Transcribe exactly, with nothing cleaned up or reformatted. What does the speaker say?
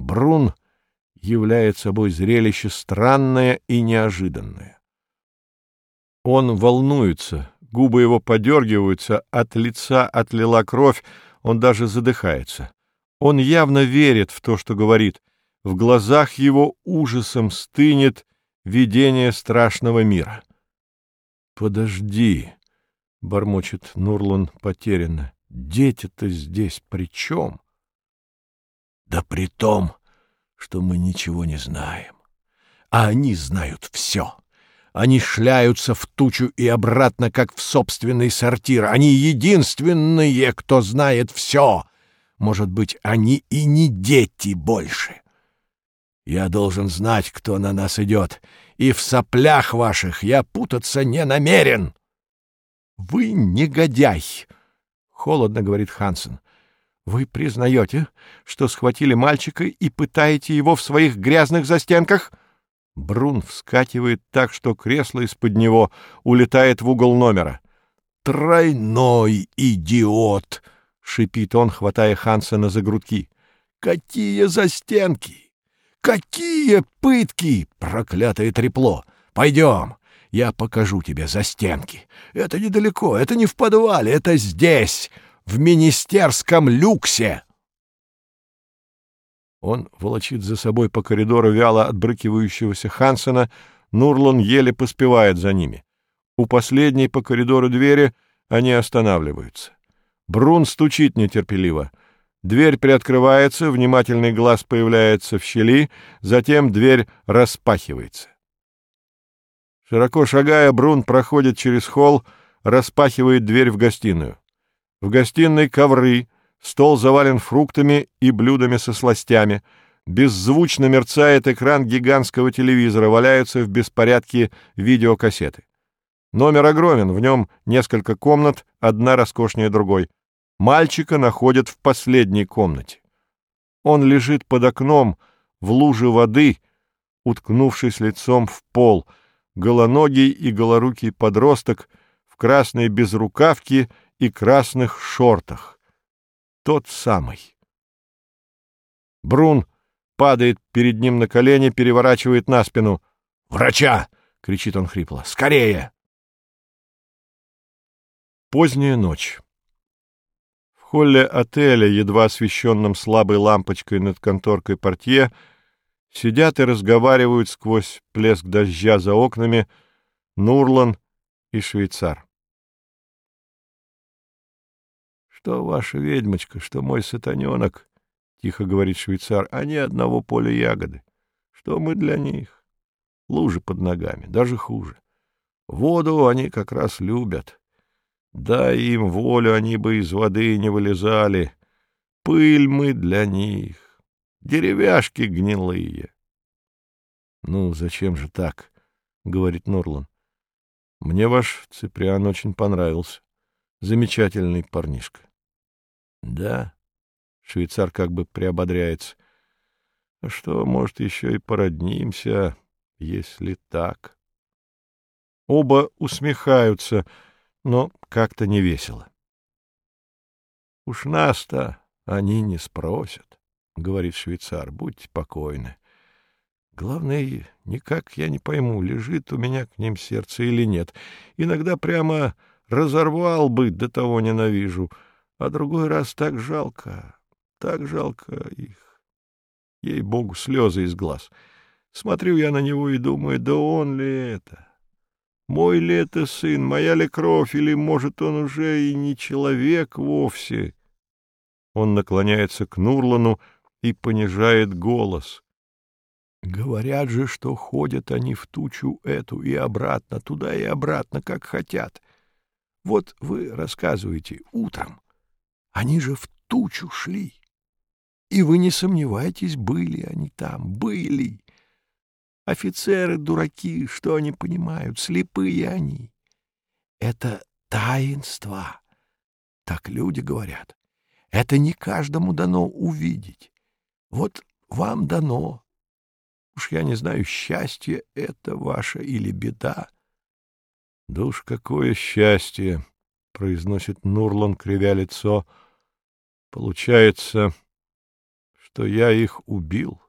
Брун являет собой зрелище странное и неожиданное. Он волнуется, губы его подергиваются, от лица отлила кровь, он даже задыхается. Он явно верит в то, что говорит. В глазах его ужасом стынет видение страшного мира. «Подожди», — бормочет Нурлан потерянно, — «дети-то здесь при чем?» «Да при том, что мы ничего не знаем, а они знают все. Они шляются в тучу и обратно, как в собственный сортир. Они единственные, кто знает все. Может быть, они и не дети больше. Я должен знать, кто на нас идет, и в соплях ваших я путаться не намерен». «Вы негодяй!» — холодно говорит Хансен. «Вы признаете, что схватили мальчика и пытаете его в своих грязных застенках?» Брун вскакивает так, что кресло из-под него улетает в угол номера. «Тройной идиот!» — шипит он, хватая Хансена за грудки. «Какие застенки! Какие пытки! Проклятое трепло! Пойдем, я покажу тебе застенки. Это недалеко, это не в подвале, это здесь, в министерском люксе!» Он волочит за собой по коридору вяло отбрыкивающегося Хансена. Нурлан еле поспевает за ними. У последней по коридору двери они останавливаются. Брун стучит нетерпеливо. Дверь приоткрывается, внимательный глаз появляется в щели, затем дверь распахивается. Широко шагая, Брун проходит через холл, распахивает дверь в гостиную. В гостиной ковры, стол завален фруктами и блюдами со сластями. Беззвучно мерцает экран гигантского телевизора, валяются в беспорядке видеокассеты. Номер огромен, в нем несколько комнат, одна роскошнее другой. Мальчика находят в последней комнате. Он лежит под окном в луже воды, уткнувшись лицом в пол, голоногий и голорукий подросток в красной безрукавке и красных шортах. Тот самый. Брун падает перед ним на колени, переворачивает на спину. «Врача!» — кричит он хрипло. «Скорее!» Поздняя ночь. В холле отеля, едва освещенном слабой лампочкой над конторкой портье, сидят и разговаривают сквозь плеск дождя за окнами Нурлан и швейцар. «Что ваша ведьмочка, что мой сатаненок, — тихо говорит швейцар, — они одного поля ягоды. Что мы для них? Лужи под ногами, даже хуже. Воду они как раз любят. Дай им волю, они бы из воды не вылезали. Пыль мы для них, деревяшки гнилые». «Ну, зачем же так? — говорит Нурлан. — Мне ваш Циприан очень понравился. Замечательный парнишка». «Да?» — швейцар как бы приободряется. «А что, может, еще и породнимся, если так?» Оба усмехаются, но как-то невесело. «Уж нас-то они не спросят, — говорит швейцар, — будьте покойны. Главное, никак я не пойму, лежит у меня к ним сердце или нет. Иногда прямо разорвал бы, до того ненавижу, а другой раз так жалко, так жалко их. Ей-богу, слезы из глаз. Смотрю я на него и думаю, да он ли это? Мой ли это сын, моя ли кровь, или, может, он уже и не человек вовсе?» Он наклоняется к Нурлану и понижает голос. «Говорят же, что ходят они в тучу эту и обратно, туда и обратно, как хотят. Вот вы рассказываете утром, они же в тучу шли. И вы не сомневайтесь, были они там, были. Офицеры дураки, что они понимают, слепые они. Это таинство, так люди говорят. Это не каждому дано увидеть. Вот вам дано. Уж я не знаю, счастье это ваше или беда». «Да уж какое счастье!» — произносит Нурлан, кривя лицо. «Получается, что я их убил?